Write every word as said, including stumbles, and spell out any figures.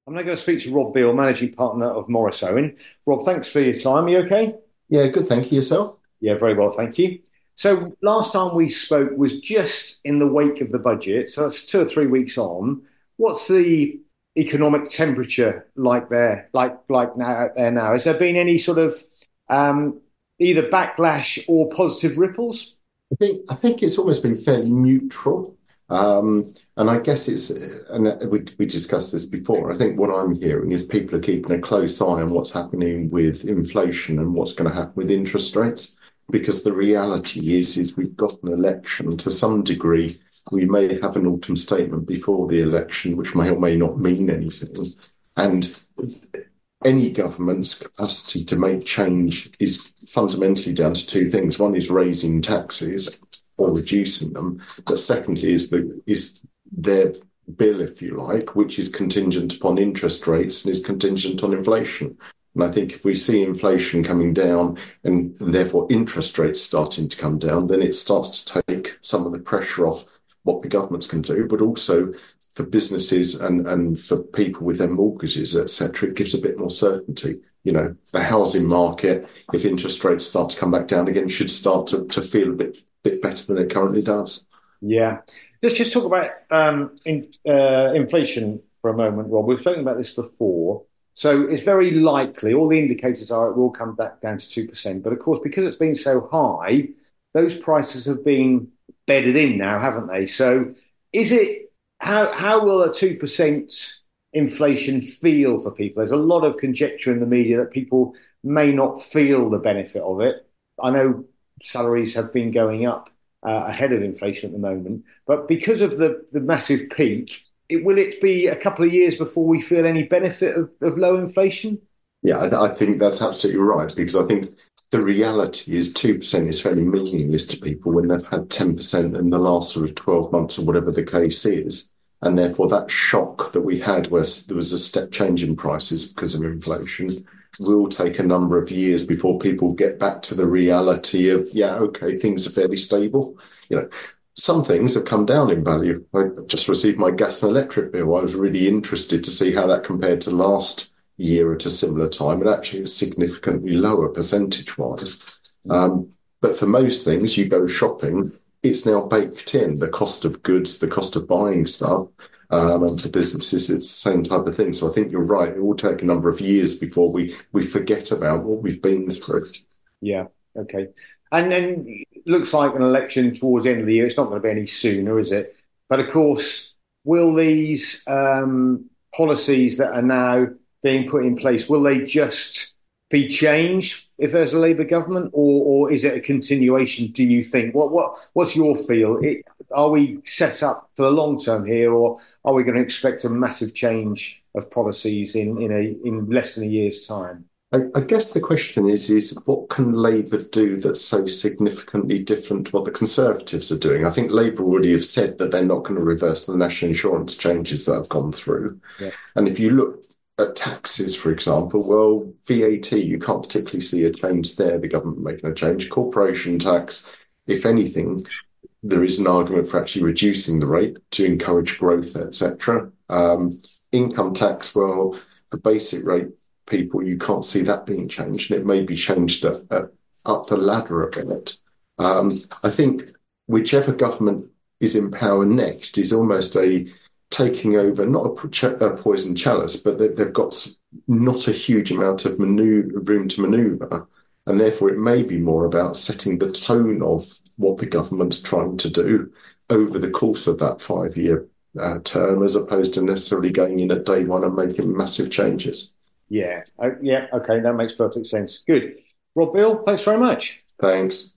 I'm now going to speak to Rob Beale, Managing Partner of Morris Owen. Rob, thanks for your time. Are you okay? Yeah, good. Thank you. Yourself? Yeah, very well, thank you. So last time we spoke was just in the wake of the budget. So that's two or three weeks on. What's the economic temperature like there, like like now out there now? Has there been any sort of um, either backlash or positive ripples? I think I think it's almost been fairly neutral. Um, and I guess it's, and we, we discussed this before. I think what I'm hearing is people are keeping a close eye on what's happening with inflation and what's going to happen with interest rates. Because the reality is, is we've got an election to some degree. We may have an autumn statement before the election, which may or may not mean anything. And any government's capacity to make change is fundamentally down to two things. One is raising taxes or reducing them, but secondly is the is their bill, if you like, which is contingent upon interest rates and is contingent on inflation. And I think if we see inflation coming down and therefore interest rates starting to come down, then it starts to take some of the pressure off what the governments can do, but also for businesses and, and for people with their mortgages, et cetera, it gives a bit more certainty. You know, the housing market, if interest rates start to come back down again, should start to, to feel a bit bit better than it currently does. Yeah. Let's just talk about um, in, uh, inflation for a moment, Rob. We've spoken about this before. So it's very likely, all the indicators are it will come back down to two percent. But of course, because it's been so high, those prices have been bedded in now, haven't they? So is it, how, how will a two percent inflation feel for people? There's a lot of conjecture in the media that people may not feel the benefit of it. I know salaries have been going up uh, ahead of inflation at the moment, but because of the, the massive peak, it, will it be a couple of years before we feel any benefit of, of low inflation? Yeah, I, th- I think that's absolutely right, because I think the reality is two percent is fairly meaningless to people when they've had ten percent in the last sort of twelve months or whatever the case is. And therefore, that shock that we had where there was a step change in prices because of inflation will take a number of years before people get back to the reality of, yeah, okay, things are fairly stable. You know, some things have come down in value. I just received my gas and electric bill. I was really interested to see how that compared to last year at a similar time, and actually it's significantly lower percentage wise. Um, but for most things, you go shopping, it's now baked in, the cost of goods, the cost of buying stuff. Um, and for businesses, it's the same type of thing. So I think you're right. It will take a number of years before we, we forget about what we've been through. Yeah. Okay. And then it looks like an election towards the end of the year. It's not going to be any sooner, is it? But of course, will these um, policies that are now being put in place, will they just be changed if there's a Labour government, or or is it a continuation? Do you think? What what what's your feel? It, are we set up for the long term here, or are we going to expect a massive change of policies in in a in less than a year's time? I, I guess the question is, is what can Labour do that's so significantly different to what the Conservatives are doing? I think Labour already have said that they're not going to reverse the national insurance changes that have gone through. Yeah. And if you look at taxes, for example, well, V A T, you can't particularly see a change there, the government making a change. Corporation tax, if anything, there is an argument for actually reducing the rate to encourage growth, et cetera. Um, income tax, well, the basic rate, people, you can't see that being changed, and it may be changed at, at, up the ladder a bit. Um, I think whichever government is in power next is almost a taking over, not a, a poison chalice, but they, they've got not a huge amount of manu- room to manoeuvre. And therefore, it may be more about setting the tone of what the government's trying to do over the course of that five-year uh, term, as opposed to necessarily going in at day one and making massive changes. Yeah. Uh, yeah. Okay. That makes perfect sense. Good. Rob Bill, thanks very much. Thanks.